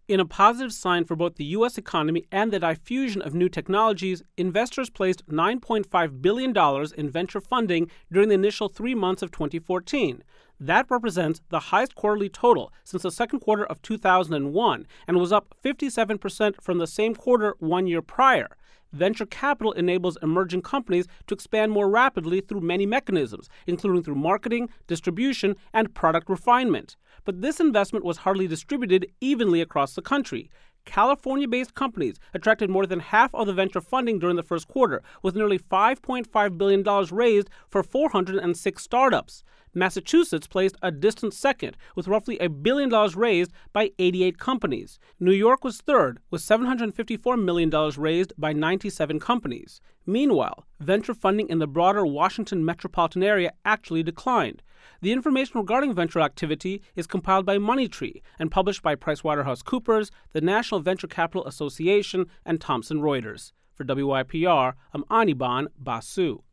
In a positive sign for both the U.S. economy and the diffusion of new technologies, investors placed $9.5 billion in venture funding during the initial 3 months of 2014. That represents the highest quarterly total since the second quarter of 2001 and was up 57% from the same quarter 1 year prior. Venture capital enables emerging companies to expand more rapidly through many mechanisms, including through marketing, distribution, and product refinement. But this investment was hardly distributed evenly across the country. California-based companies attracted more than half of the venture funding during the first quarter, with nearly $5.5 billion raised for 406 startups. Massachusetts placed a distant second, with roughly $1 billion raised by 88 companies. New York was third, with $754 million raised by 97 companies. Meanwhile, venture funding in the broader Washington metropolitan area actually declined. The information regarding venture activity is compiled by Moneytree and published by PricewaterhouseCoopers, the National Venture Capital Association, and Thomson Reuters. For WYPR, I'm Anirban Basu.